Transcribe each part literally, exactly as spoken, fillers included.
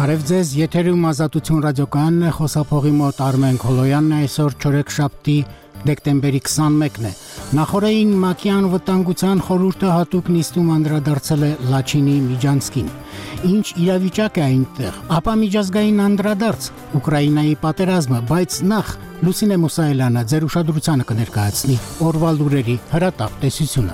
Բարև ձեզ, եթերում Ազատություն ռադիոկայանն է, խոսափողի մոտ Արմեն Քոլոյանն է, այսօր չորեքշաբթի դեկտեմբերի քսանմեկն է։ Նախորդին ՄԱԿ-ի անվտանգության խորհուրդը հատուկ նիստում անդրադարձել է Լաչինի Միջանցքին։ Ինչ իրավիճակ է այնտեղ, ապա միջազգային անդրադարձ Ուկրաինայի պատերազմը, բայց նախ Լուսինե Մուսայելյանը ձեր ուշադրությանը կներկայացնի օրվա լուրերի հրատապ տեսությունը։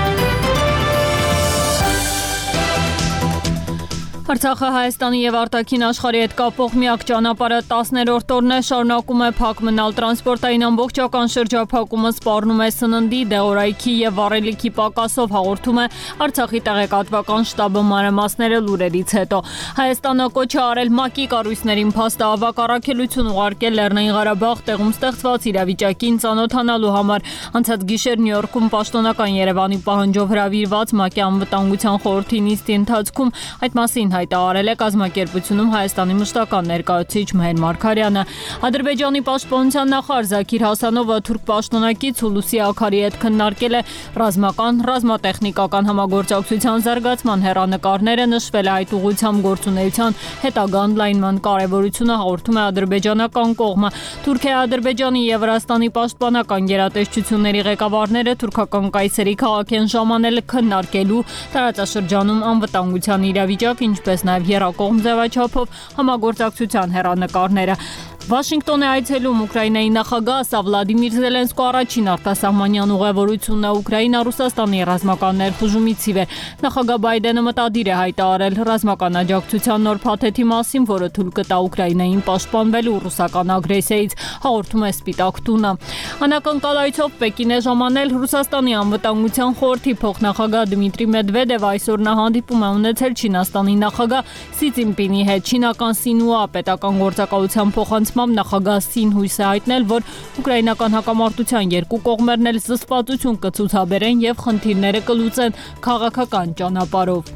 Արցախը Հայաստանի եւ արտաքին աշխարհի հետ կապող միակ ճանապարհը տասներորդ օրն է, շարունակում է փակ մնալ տրանսպորտային ամբողջական շրջափակումը, սպառնում է սննդի, դեղորայքի եւ վառելիքի պակասով, հաղորդում է Արցախի տեղեկատվական շտաբը մանրամասները լուրերից հետո։ Հայաստանը կոչ է արել ՄԱԿ-ի կառույցներին փաստահավաք առաքելություն ուղարկել Լեռնային Ղարաբաղ տեղում ստեղծված իրավիճակին ծանոթանալու համար։ Անցած գիշեր Նյու Յորքում պաշտոնական Երևանի պահանջով հրավիրված ՄԱԿ-ի անվտանգության խորհրդի նիստի ընթացքում այդ մասին հայտարարել է կազմակերպությունում Հայաստանի մշտական ներկայացուցիչ Մհեր Մարգարյանը։ Ադրբեջանի պաշտպանության նախարար Զաքիր Հասանովը թուրք պաշտոնակից Հուլուսի Աքարի հետ քննարկել է ռազմական, ռազմատեխնիկական համագործակցության զարգացման հեռանկարները, նշվել է այդ ուղղությամբ գործունեության հետագա ընդլայնման կարևորությունը, հաղորդում է ադրբեջանական կողմը։ Թուրքիայի, Ադրբեջանի եւ Վրաստանի պաշտպանական գերատեսչությունների ղեկավարները թուրքական կայսերի քաղաք են ժամանել քննարկելու տարածաշրջանում անվտանգության իրավիճակ, ինչպես նաև եռակողմ ձևաչափով համագործակցության հեռանկարները։ Վաշինգտոն է այցելում Ուկրաինայի նախագահ, սա Վլադիմիր Զելենսկու առաջին արտասահմանյան ուղևորությունն է Ուկրաինա Ռուսաստանի ռազմական ներխուժումից ի վեր։ Նախագահ Բայդենը մտադիր է հայտարարել ռազմական աջակցության նոր փաթեթի մասին, որը թույլ կտա Ուկրաինային պաշտպանվելու ռուսական ագրեսիայից, հաղորդում է Սպիտակ տունը։ Անակնկալայցով Պեկին է ժամանել Ռուսաստանի անվտանգության խորհրդի փոխնախագահ Դմիտրի Մեդվեդևը, այսօր նա հանդիպում է ունեցել Չինաստանի նախագահ Սի Ցզինպինի հետ։ Չինական Սինուա պետական գործակալության փոխանցմամբ նախագահ Սին հույս է հայտնել, որ ուկրաինական հակամարտության երկու կողմերն էլ զսպվածություն կցուցաբերեն եւ խնդիրները կլուծեն քաղաքական ճանապարհով։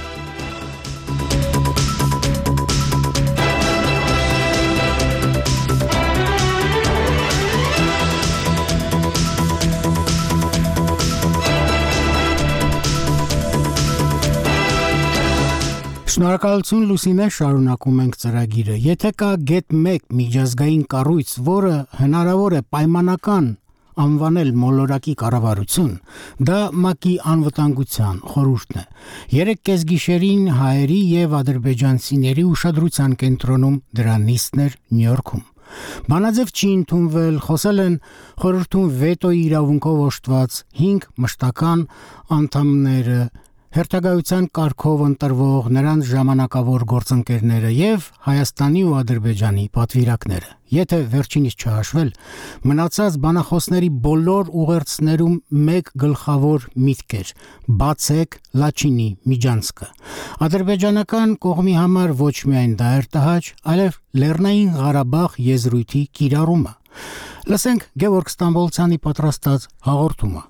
Շնորհակալություն Լուսինե, շարունակում ենք ծրագիրը։ Եթե կա գեթ մեկ միջազգային կառույց, որը հնարավոր է պայմանական անվանել մոլորակի կառավարություն, դա ՄԱԿ-ի անվտանգության խորհուրդն է։ Երեք կեսգիշերին հայերի եւ ադրբեջանցիների ուշադրության կենտրոնում դրա նիստն էր Նյու Յորքում։ Բանաձև չի ընդունվել, խոսել են խորհրդում վետոյի իրավունքով օժտված հինգ մշտական անդամները, հերթագայության կարգով ընտրվող նրանց ժամանակավոր գործընկերները եւ Հայաստանի ու Ադրբեջանի պատվիրակները։ Եթե վերջինից չհաշվել, մնացած բանախոսների բոլոր ուղերձներում մեկ գլխավոր միտք էր՝ բացեք Լաչինի միջանցքը։ Ադրբեջանական կողմի համար ոչ միայն դա էր տհաճ, այլև Լեռնային Ղարաբաղ եզրույթի կիրառումը։ Լսենք Գևորգ Ստամբոլցյանի պատրաստած հաղորդումը։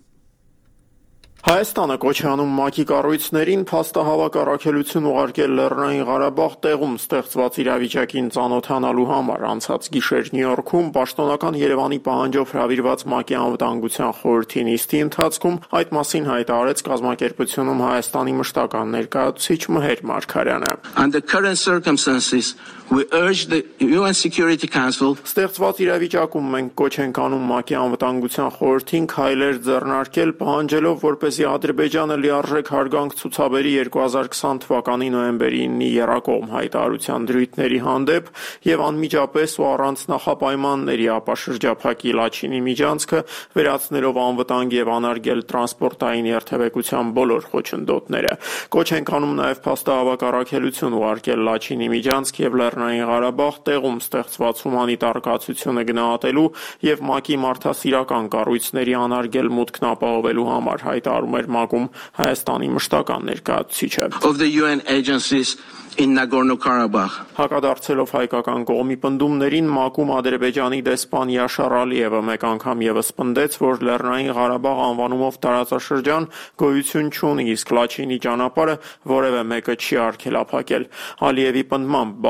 Հայաստանը կոչ է անում ՄԱԿ-ի կառույցներին փաստահավաք առաքելություն ուղարկել Լեռնային Ղարաբաղ տեղում ստեղծված իրավիճակին ծանոթանալու համար։ Անցած գիշեր Նյու Յորքում պաշտոնական Երևանի պահանջով հրավիրված ՄԱԿ-ի անվտանգության խորհրդի նիստի ընթացքում այդ մասին հայտարարեց կազմակերպությունում Հայաստանի մշտական ներկայացուցիչ Մհեր Մարգարյանը։ Under current circumstances, we urge the U N Security Council Ստեղծված իրավիճակում մենք կոչ ենք անում ՄԱԿ-ի անվտանգության խորհրդին քայլեր ձեռնարկել, պահանջելով, որպեսզի Ադրբեջանը լիարժեք հարգանք ցուցաբերի երկու հազար քսան թվականի նոյեմբերի իննի եռակողմ հայտարարության դրույթների հանդեպ եւ անմիջապես ու առանց նախապայմանների ապաշրջափակի Լաչինի միջանցքը, վերացնելով անվտանգ եւ անարգել տրանսպորտային երթևեկության բոլոր խոչընդոտները։ Կոչ ենք անում նաեւ փաստահավաք առաքելություն ուղարկել Լաչինի միջանցք եւ Լեռնային Ղարաբաղ տեղում ստեղծված հումանիտար կացությունը գնահատելու եւ ՄԱԿ-ի մարդասիրական կառույցների անարգել մուտքն ապահովելու համար, հայտարարում էր ՄԱԿ-ում Հայաստանի մշտական ներկայացուցիչը։ of the U N agencies in Nagorno-Karabakh. Հակադարձելով հայկական կողմի պնդումներին, ՄԱԿ-ում Ադրբեջանի դեսպան Յաշար Ալիևը մեկ անգամ եւս պնդեց, որ Լեռնային Ղարաբաղ անվանումով տարածաշրջան գոյություն չունի, իսկ Լաչինի ճանապարհը որևէ մեկը չի արգելափակել։ Ալիևի պնդմամբ Բաքուն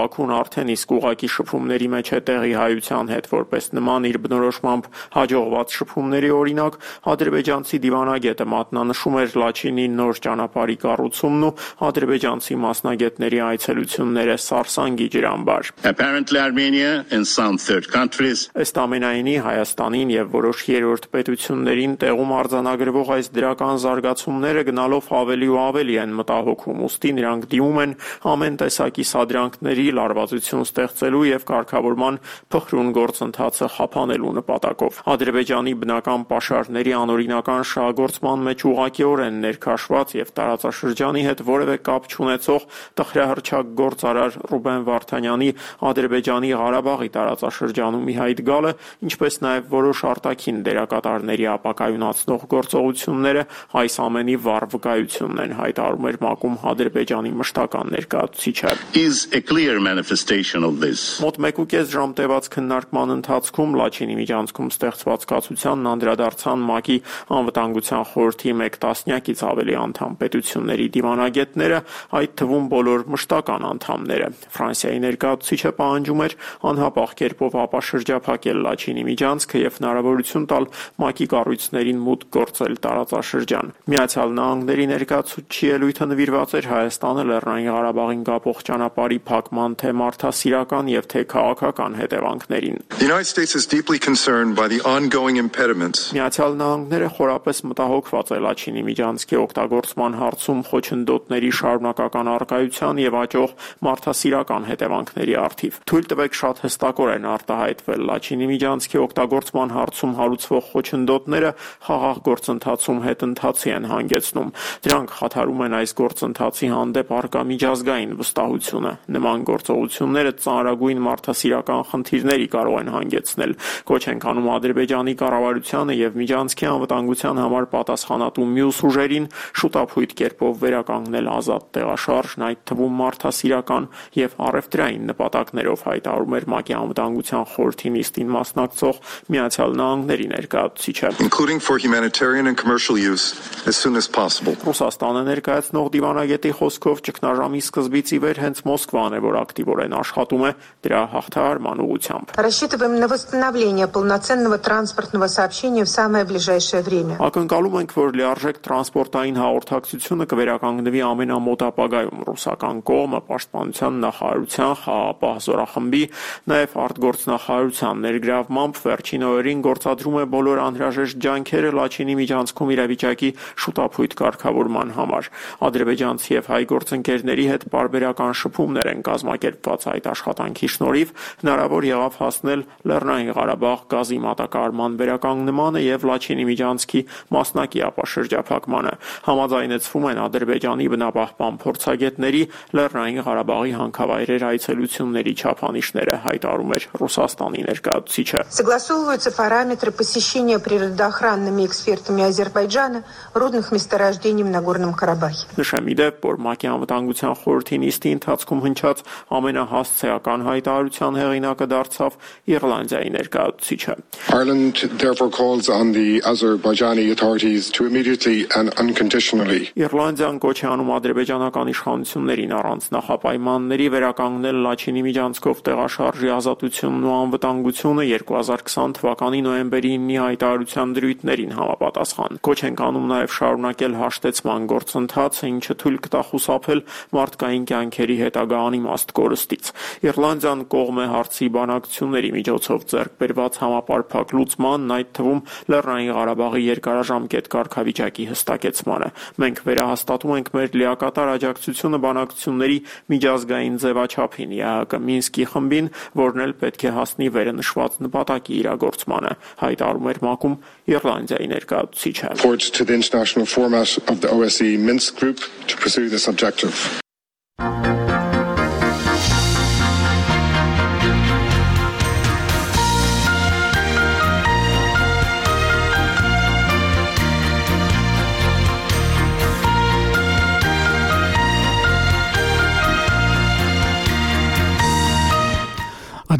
արդեն իսկ ուղղակի շփումների մեջ է տեղի հայության հետ, որպես նման իր բնորոշմամբ հաջողված շփումների օրինակ, ադրբեջանցի դիվանագետը մատնանշում էր Լաչինի նոր ճանապարհի կառուցումն ու ադրբեջանցի մասնագետների այցելությունները Սարսանգի ջրամբար։ Apparently Armenia and some third countries. Ըստ ամենայնի Հայաստանին եւ որոշ երրորդ պետություններին տեղում արձանագրվող այս դրական զարգացումները գնալով ավելի ու ավելի են մտահոգում, ուստի նրանք դիմում են ամեն տեսակի սադրանքների լարվածություն ստեղծելու եւ կարգավորման փխրուն գործընթացը խափանելու նպատակով։ Ադրբեջանի բնական պաշարների անօրինական շահագործման մեջ ուղղակիորեն ներքաշված եւ տարածաշրջանի հետ որևէ կապ չունեցող տխրահռչակ գործարար Ռուբեն Վարդանյանի Ադրբեջանի Ղարաբաղի տարածաշրջանում ի հայտ գալը, ինչպես նաեւ որոշ արտաքին դերակատարների ապակայունացնող գործողությունները այս ամենի վառ վկայությունն են, հայտարարում էր ՄԱԿ-ում Ադրբեջանի մշտական ներկայացուցիչը։ Is a clear manifestation of this. Մոտ մեկուկես ժամ տևած քննարկման ընթացքում Լաչինի միջանցքում ստեղծված կացությանն անդրադարձան ՄԱԿ-ի անվտանգության խորհրդի մեկ տասնյակից ավելի անդամ պետությունների դիվանագետները, այդ թվում բոլոր մշտական անդամները։ Ֆրանսիայի ներկայացուցիչը պահանջում էր անհապաղ կերպով ապաշրջափակել Լաչինի միջանցքը եւ հնարավորություն տալ ՄԱԿ-ի կառույցներին մուտք գործել տարածաշրջան։ Միացյալ Նահանգների ներկայացուցչի ելույթը նվիրված էր Հայաստանը Լեռնային Ղարաբաղին կապող ճանապարհի փակման թե մարդասիրական եւ թե քաղաքական հետևանքներին։ The United States is deeply concerned by the ongoing impediments. Միացյալ Նահանգները խորապես մտահոգված է Լաչինի միջանցքի օգտագործման հարցում խոչընդոտների շարունակական առկայության եւ աճող մարդասիրական հետևանքների առթիվ։ Թույլ տվեք շատ հստակորեն արտահայտվել Լաչինի միջանցքի օգտագործման հարցում հարուցվող խոչընդոտները խաղաղ գործընթացում հետընթացի են հանգեցնում։ Դրանք խաթարում են այս գործընթացի հանդեպ առկա միջազգային վստահությունը։ Նման գործողությունները ծանրագույն մարդասիրական խնդիրների կարող են հանգեցնել։ Կոչ ենք անում Ադրբեջանի կառավարությանը եւ միջանցքի անվտանգության համար պատասխանատու մյուս ուժերին շուտափույթ կերպով վերականգնել ազատ տեղաշարժն, այդ թվում մարդասիրական եւ առևտրային նպատակներով, հայտարարում էր ՄԱԿ-ի անվտանգության խորհրդի նիստին մասնակցող Միացյալ Նահանգների ներկայացուցիչը, including for humanitarian and commercial use as soon as possible. Ռուսաստանը ներկայացնող դիվանագետի խոսքով ճգնաժամի սկզբից ի վեր հենց Մոսկվան է, որ ակտիվորեն աշխատում է դրա հաղթահարման ուղղությամբ։ Рассчитываем на восстановление полноценного транспортного сообщения в самое ближайшее время. Ակնկալում ենք, որ լիարժեք տրանսպորտային հաղորդակցությունը կվերականգնվի ամենամոտ ապագայում։ Ռուսական կողմը պաշտպանության նախարարության խաղաղապահ զորախմբի, նաև արտգործնախարարության ներգրավմամբ վերջին օրերին գործադրում է բոլոր անհրաժեշտ ջանքերը Լաչինի միջանցքում իրավիճակի շուտափույթ կարգավորման համար։ Ադրբեջանցի եւ հայ գործընկերների հետ պարբերական շփումներ են կազմակերպված այդ աշխատանքի շնորհիվ հնարավոր եղավ հասնել Լեռնային Ղարաբաղ գազի մատակարարման վերականգնմանը եւ Լաչինի միջանցքի մասնակի ապաշրջափակմանը։ Համաձայնեցվում են Ադրբեջանի բնապահպան փորձագետների Լեռնային Ղարաբաղի հանքավայրեր այցելությունների չափանիշները, հայտարարում էր Ռուսաստանի ներկայացուցիչը։ Согласовываются параметры посещения природоохранными экспертами Азербайджана рудных месторождений в Нагорном Карабахе. Նշեմ ի դեպ, որ ՄԱԿ-ի անվտանգության խորհրդի նիստի ընթացքում հնչած ամենահասցեական հայտարարության հեղինակը դարձավ Իռլանդիայի ներկայացուցիչը։ Ireland therefore calls on the Azerbaijani authorities to immediately and unconditionally. Իռլանդիան կոչ է անում ադրբեջանական իշխանություններին առանց նախապայմանների վերականգնել Լաչինի միջանցքով տեղաշարժի ազատությունն ու անվտանգությունը երկու հազար քսան թվականի նոյեմբերի իննի հայտարարության դրույթներին համապատասխան։ Կոչ ենք անում նաև շարունակել հաշտեցման գործընթացը, ինչը թույլ կտա խուսափել մարդկային կյանքերի հետագա անիմաստ կորստից։ Իռլանդիան կողմ է հարցի բանակցությունների միջոցով ձեռք բերված համապարփակ լուծմանն, այդ թվում Լեռնային Ղարաբաղի երկարաժամկետ կարգավիճակի հստակեցմանը։ Մենք վերահաստատում ենք մեր լիակատար աջակցությունը բանակցությունների միջազգային ձևաչափին, ԵԱՀԿ Մինսկի խմբին, որն էլ պետք է հասնի վերնշված նպատակի իրագործմանը, հայտարարում էր ՄԱԿ-ում Իռլանդիայի ներկայացուցիչը։ Forward to the international format of the O S C E Minsk group to pursue this objective.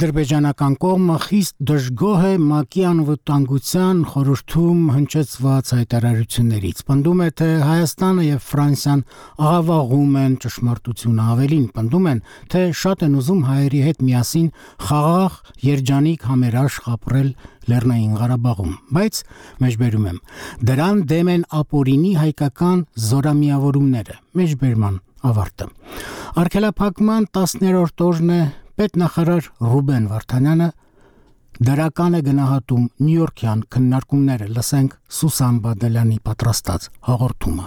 Ադրբեջանական կողմը խիստ դժգոհ է ՄԱԿ-ի անվտանգության խորհրդում հնչեցված հայտարարություններից։ Պնդում է, թե Հայաստանը եւ Ֆրանսիան աղավաղում են ճշմարտությունը, ավելին պնդում են, թե շատ են ուզում հայերի հետ միասին խաղաղ, երջանիկ համերաշխ ապրել Լեռնային Ղարաբաղում, բայց մեջբերում եմ, դրան դեմ են ապօրինի հայկական զորամիավորումները, մեջբերման ավարտը։ Արգելափակման տասներորդ օրն է պետնախարար Ռուբեն Վարդանյանը դրական է գնահատում նյույորքյան քննարկումները, լսենք Սուսան Բադալյանի պատրաստած հաղորդումը։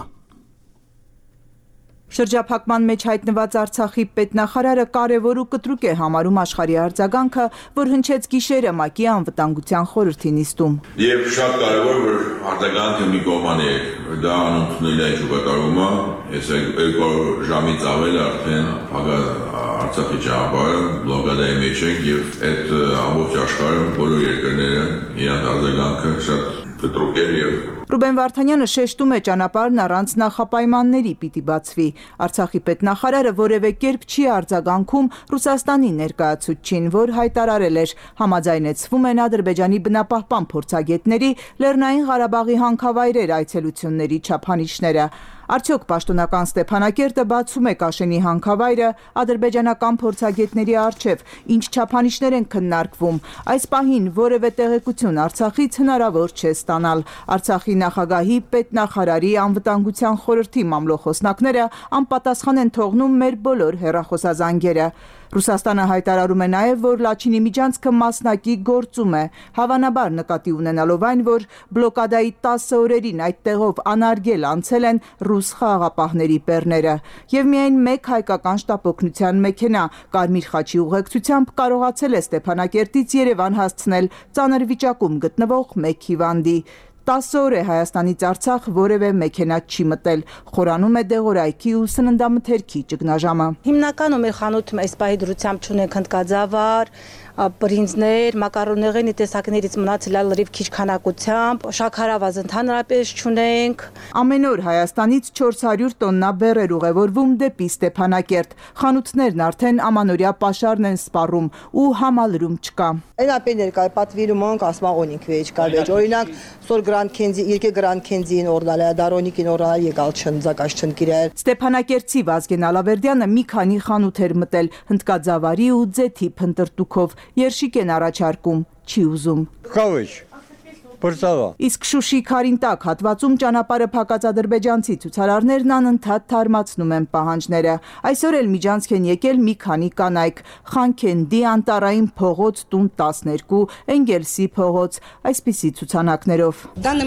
Շրջափակման մեջ հայտնված Արցախի պետնախարարը կարևոր ու կտրուկ է համարում աշխարհի արձագանքը, որ հնչեց գիշերը ՄԱԿ-ի անվտանգության խորհրդի նիստում։ Եվ շատ կարևոր որ արձագանքը մի կողմանի է, դա անընդունել է ճուղակարումը, այս երկու ժամից ավել արդեն Արցախի ճանապարհը բլոկադայի մեջ է եւ այդ ամբողջ աշխարհը բոլոր երկրները իրենց արձագանքը շատ կտրուկ է եւ Ռուբեն Վարդանյանը շեշտում է ճանապարհն առանց նախապայմանների պիտի բացվի։ Արցախի պետնախարարը որևէ կերպ չի արձագանքում Ռուսաստանի ներկայացուցչին, որ հայտարարել էր համաձայնեցվում են Ադրբեջանի բնապահպան փորձագետների Լեռնային Ղարաբաղի հանքավայրեր այցելությունների չափանիշները։ Արդյոք պաշտոնական Ստեփանակերտը բացում է Կաշենի հանքավայրը ադրբեջանական փորձագետների առջև, ինչ չափանիշներ են քննարկվում։ Այս պահին որևէ տեղեկություն Արցախից հնարավոր չէ ստանալ։ Արցախի նախագահի, պետնախարարի, անվտանգության խորհրդի մամլոխոսնակները անպատասխան են թողնում մեր բոլոր հեռախոսազանգերը։ Ռուսաստանը հայտարարում է նաև, որ Լաչինի միջանցքը մասնակի գործում է, հավանաբար նկատի ունենալով այն, որ բլոկադայի տասը օրերին այդ տեղով անարգել անցել են ռուս խաղաղապահների բեռները, եւ միայն մեկ հայկական շտապօգնության մեքենա Կարմիր խաչի ուղեկցությամբ կարողացել է Ստեփանակերտից Երևան հասցնել ծանր վիճակում գտնվող մեկ հիվանդի։ տասը օր է Հայաստանից Արցախ որևէ մեքենա չի մտել, խորանում է դեղորայքի ու սննդամթերքի ճգնաժամը։ Հիմնականում մեր խանութում այս պահի դրությամբ չունենք հնդկաձավար, բրինձներ, մակարոնեղենի տեսակներից մնացել է լրիվ քիչ քանակությամբ, շաքարավազ ընդհանրապես չունենք։ Ամեն օր Հայաստանից չորս հարյուր տոննա բեռեր ուղևորվում դեպի Ստեփանակերտ։ Խանութներն արդեն ամանորյա պաշարն են սպառում ու համալրում չկա։ Այնապե ներկայ պատվիրում ենք ասմաղոնիկ վեճ կա վեճ։ Օրինակ սոր Grand Kenzi, երկե Grand Kenzi-ին օրնալ է, դարոնիկին օրնալ եկալ չն, զակաշ չն կիրել։ Ստեփանակերտցի Վազգեն Ալավերդյանը մի քանի խանութ էր մտել հնդկաձավարի ու ձեթի փնտրտուքով, երշիկ են առաջարկում, չի ուզում։ Խավեջ, բրծավա։ Իսկ Շուշի Քարինտակ հատվածում ճանապարհը փակած ադրբեջանցի ցուցարարներն անընդհատ թարմացնում են պահանջները։ Այսօր էլ միջանցք են եկել մի քանի կանայք՝ Խանքենդի, Անտարային փողոց, տուն տասներկու, Էնգելսի փողոց, այսպիսի ցուցանակներով։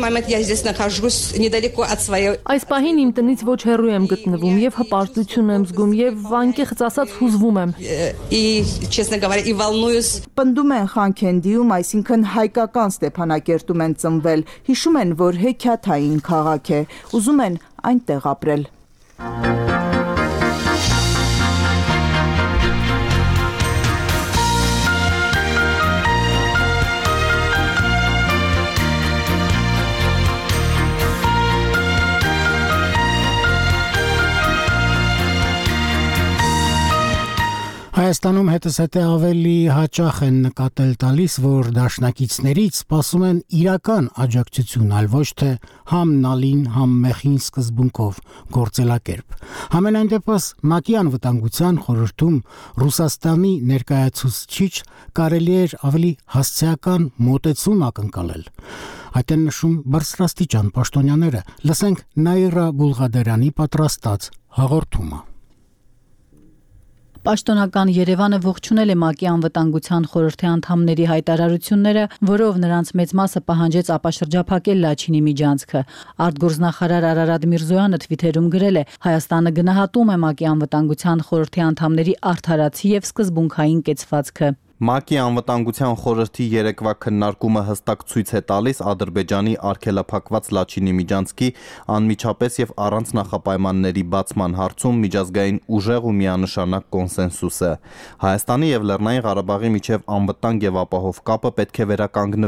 Այս պահին իմ տնից ոչ հեռու եմ գտնվում եւ հպարտություն եմ զգում եւ անկեղծ ասած հուզվում եմ։ Պնդում են Խանքենդիում, այսինքն հայկական Ստեփանակերտում են ծնվել, հիշում են, որ հեքիաթային քաղաք է, ուզում են այնտեղ ապրել։ Հայաստանում հետզհետե ավելի հաճախ են նկատել տալիս, որ դաշնակիցներից սպասում են իրական աջակցություն, այլ ոչ թե համ նալին, համ մեխին սկզբունքով գործելակերպ։ Համենայն դեպս ՄԱԿ-ի անվտանգության խորհրդում Ռուսաստանի ներկայացուցիչ կարելի էր ավելի հասցեական մոտեցում ակնկալել։ Այդ են նշում բարձրաստիճան պաշտոնյաները, լսենք Նաիրա Բուլղադերյանի պատրաստած հաղորդումը։ Պաշտոնական Երևանը ողջունել է ՄԱԿ-ի անվտանգության խորհրդի անդամների հայտարարությունները, որով նրանց մեծ մասը պահանջեց ապաշրջափակել Լաչինի միջանցքը։ Արտգործնախարար Արարատ Միրզոյանը թվիթերում գրել է. Հայաստանը գնահատում է ՄԱԿ-ի անվտանգության խորհրդի անդամների արդարացի եւ սկզբունքային կեցվածքը։ ՄԱԿ-ի անվտանգության խորհրդի երեկվա քննարկումը հստակ ցույց է տալիս Ադրբեջանի արգելափակված Լաչինի միջանցքի անմիջապես եւ առանց նախապայմանների բացման հարցում միջազգային ուժեղ ու միանշանակ կոնսենսուսը։ Հայաստանի եւ Լեռնային Ղարաբաղի միջև անվտանգ եւ ապահով կապը պետք է վերականգնվի։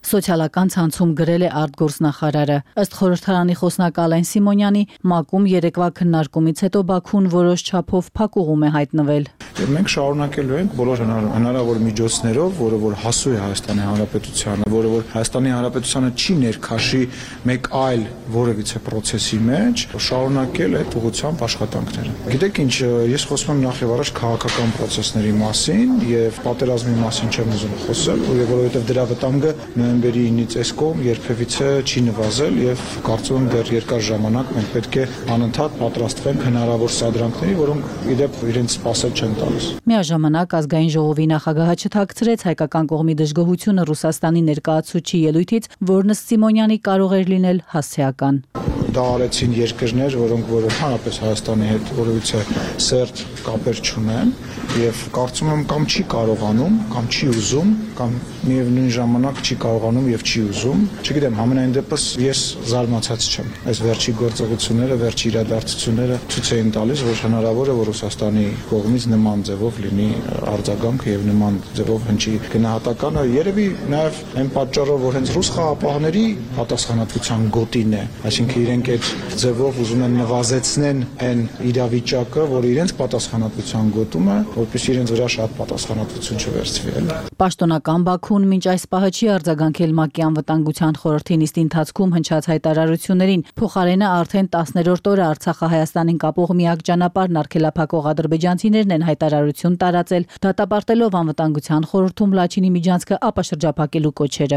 Սոցիալական ցանցում գրել է արտգործնախարարը։ Ըստ խորհրդարանի խոսնակ Ալեն Սիմոնյանի, ՄԱԿ-ում երեկվա քննարկումից հետո Բաքուն որոշ չափով փակուղում է հայտնվել։ Մենք շարունակելու ենք բոլոր հնարավոր միջոցներով, որը որ հասու է Հայաստանի Հանրապետությանը, որը որ Հայաստանի Հանրապետությանը չի ներքաշի մեկ այլ որևիցե process-ի մեջ, շարունակել այդ ուղղությամբ աշխատանքները։ Գիտեք ինչ, ես խոսում եմ նախ եւ առաջ քաղաքական process-ների մասին եւ պատերազմի մասին չեմ ուզում խոսել, որովհետեւ դրա վտանգը նոյեմբերի ինից այս կողմ երբևիցե չի նվազել եւ կարծում եմ դեռ երկար ժամանակ մենք պետք է անընդհատ պատրաստվենք հնարավոր սադրանքների, որոնք իդեպ իրենց սպասել չեն տալիս։ Միաժամանակ ազգային ժողովի նախագահը չթաքցրեց հայկական կողմի դժգոհությունը Ռուսաստանի ներկայացուցիչի ելույթից, որն ըստ Սիմոնյանի կարող էր լինել հասցեական։ Դա արեցին երկրներ, որոնք որ ընդհանրապես Հայաստանի հետ որևիցե սերտ կապեր չունեն եւ կարծում եմ կամ չի կարողանում, կամ չի ուզում, կամ միևնույն ժամանակ չի կարողանում եւ չի ուզում։ Չգիտեմ, համենայն դեպս ես զարմացած չեմ։ Այս վերջի գործողությունները, վերջի իրադարձությունները ցույց էին տալիս, որ հնարավոր է որ Ռուսաստանի կողմից նման ձևով լինի արձագանք եւ նման ձևով հնչի գնահատականը։ Երևի նաեւ այն պատճառով, որ հենց ռուս խաղապահների պատասխանատվության գոտին է, այսինքն իրենք այդ ձևով ուզում են նվազեցնեն այն իրավիճակը, որ իրենց պատասխանատվության գոտում է, որպես իրենց վրա շատ պատասխանատվություն չվերցվի։ Պաշտոնական Բաքուն մինչ այս պահը չի արձագանքել ՄԱԿ-ի անվտանգության խորհրդի նիստի ընթացքում հնչած հայտարարություններին։ Փոխարենը արդեն տասներորդ օրը Արցախը Հայաստանին կապող միակ ճանապարհն արգելափակող ադրբեջանցիներն են հայտարարություն տարածել, դատապարտելով անվտանգության խորհրդում Լաչինի միջանցքը ապաշրջափակելու կոչերը։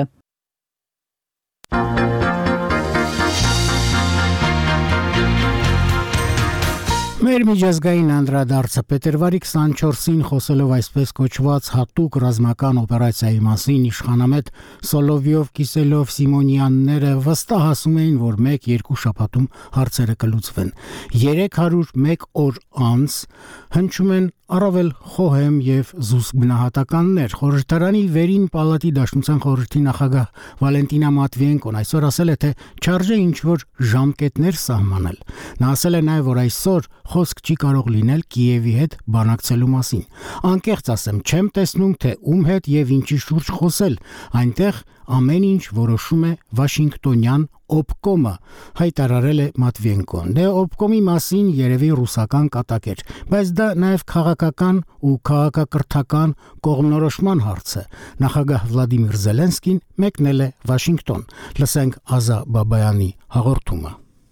Մեր միջազգային անդրադարձը փետրվարի քսանչորսին խոսելով այսպես կոչված հատուկ ռազմական օպերացիայի մասին իշխանամետ Սոլովյով, Կիսելով, Սիմոնյանները վստահ էին, որ մեկ-երկու շաբաթում հարցերը կլուծվեն։ երեք հարյուր մեկ օր անց հնչում են առավել խոհեմ եւ զուսպ գնահատականներ։ Խորհրդարանի վերին պալատի դաշնության խորհրդի նախագահ Վալենտինա Մատվիենկոն այսօր ասել է, թե չարժե ինչ-որ ժամկետներ սահմանել։ Նա ասել է նաեւ, որ այսօր խոսք չի կարող լինել Կիևի հետ բանակցելու մասին։ Անկեղծ ասեմ, չեմ տեսնում, թե ում հետ եւ ինչի շուրջ խոսել։ Այնտեղ ամեն ինչ որոշում է Վաշինգտոնյան օբկոմը, հայտարարել է Մատվիենկոն։ Դե օբկոմի մասին երևի ռուսական կատակ էր, բայց դա նաև քաղաքական ու քաղաքակրթական կողմնորոշման հարց է։ Նախագահ Վլադիմիր Զելենսկին մեկնել է Վաշինգտոն։ Լսենք Ազա Բաբայանի հաղորդումը։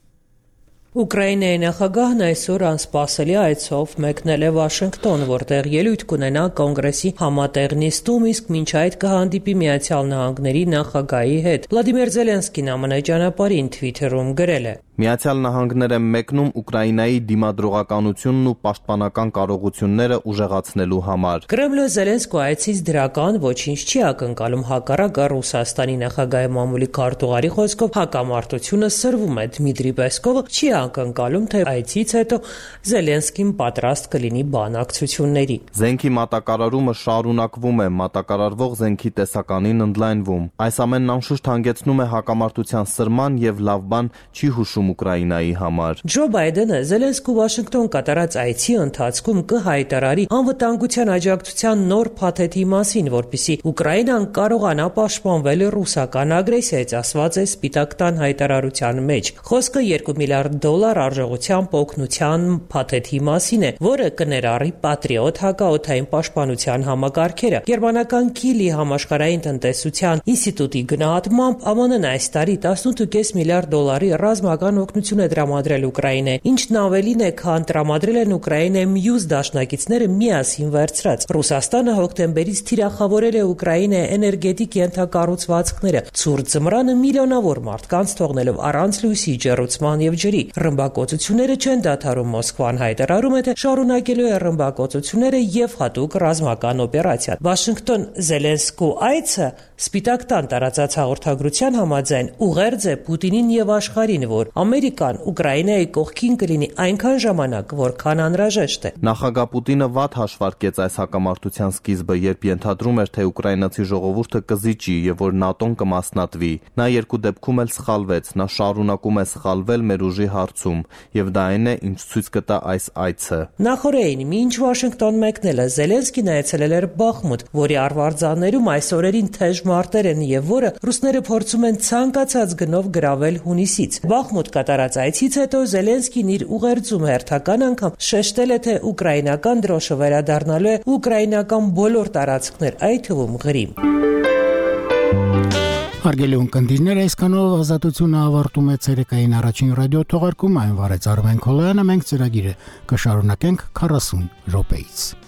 Ուկրաինայի նախագահն այսօր անսպասելի այցով մեկնել է Վաշինգտոն, որտեղ ելույթ կունենա կոնգրեսի համատեղ նիստում, իսկ մինչ այդ կհանդիպի Միացյալ Նահանգների նախագահի հետ։ Վլադիմիր Զելենսկին ԱՄՆ ճանապարհին Twitter-ում գրել է. Միացյալ Նահանգներ է մեկնում Ուկրաինայի դիմադրողականությունն ու պաշտպանական կարողությունները ուժեղացնելու համար։ Կրեմլը Զելենսկու այցից դրական ոչինչ չի ակնկալում, հակառակը Ռուսաստանի նախագահի մամուլի քարտուղարի խոսքով հակամարտությունը սրվում է։ Դմիտրի Պեսկովը չի ակնկալում, թե այցից հետո Զելենսկին պատրաստ կլինի բանակցությունների։ Զենքի մատակարարումը շարունակվում է, մատակարարվող զենքի տեսականին ընդլայնվում։ Այս ամենն անշուշտ հանգեցնում է հակամարտության սրման եւ լավ բան չի հուշում Ուկրաինայի համար։ Ջո Բայդենը Զելենսկու Վաշինգտոն կատարած այցի ընթացքում կհայտարարի անվտանգության աջակցության նոր փաթեթի մասին, որպեսզի Ուկրաինան կարողանա պաշտպանվել ռուսական ագրեսիայից, ասված է Սպիտակ տան հայտարարության մեջ։ Խոսքը երկու միլիարդ դոլար արժողությամբ օգնության փաթեթի մասին է, որը կներառի Patriot հակաօդային պաշտպանության համակարգերը։ Գերմանական Քիլի համաշխարհային տնտեսության ինստիտուտի գնահատմամբ ԱՄՆ-ն այս տարի տասնութ կես միլիարդ դոլարի ռազմական օգնություն է տրամադրել Ուկրաինային, ինչն ավելին է, քան տրամադրել են Ուկրաինայի մյուս դաշնակիցները միասին վերցրած։ Ռուսաստանը հոկտեմբերից թիրախավորել է Ուկրաինայի էներգետիկ ենթակառուցվածքները, ցուրտ ձմռանը միլիոնավոր մարդկանց թողնելով առանց լույսի, ջեռուցման եւ ջրի։ Ռմբակոծությունները չեն դադարում։ Մոսկվան հայտարարում է, թե շարունակելու է ռմբակոծությունները եւ հատուկ ռազմական օպերացիա։ Վաշինգտոն Զելենսկու այցը Սպիտակ տան տարածած հաղորդագրության համաձայն ուղերձ է Պուտինին եւ աշխարհին, որ Ամերիկան Ուկրաինայի կողքին կլինի այնքան ժամանակ, որքան անհրաժեշտ է։ Նախագահ Պուտինը վատ հաշվարկեց այս հակամարտության սկիզբը, երբ ենթադրում էր, թե ուկրաինացի ժողովուրդը կզիջի եւ որ ՆԱՏՕ-ն կմասնատվի։ Նա երկու դեպքում էլ սխալվեց, նա շարունակում է սխալվել մեր ուժի հարցում, եւ դա այն է, ինչ ցույց կտա այս այցը։ Նախորդին, մինչ Վաշինգտոն մեկնելը Զելենսկին այցելել էր Բախմուտ, որի արվարձաններում այս օրերին թեժ մարտեր են եւ որը ռուսները փորձում են ցանկացած գնով գրավել հունիսից։ Բախմուտ կատարած այցից հետո Զելենսկին իր ուղերձում հերթական անգամ շեշտել է, թե ուկրաինական դրոշը վերադառնալու է ուկրաինական բոլոր տարածքներ, այդ թվում Ղրիմ։ Հարգելի ունկնդիրներ, այսքանով ազատությունը ավարտում է ցերեկային առաջին ռադիո թողարկումը, այն վարեց Արմեն Քոլյանը, մենք ծրագիրը կշարունակենք քառասուն րոպեից։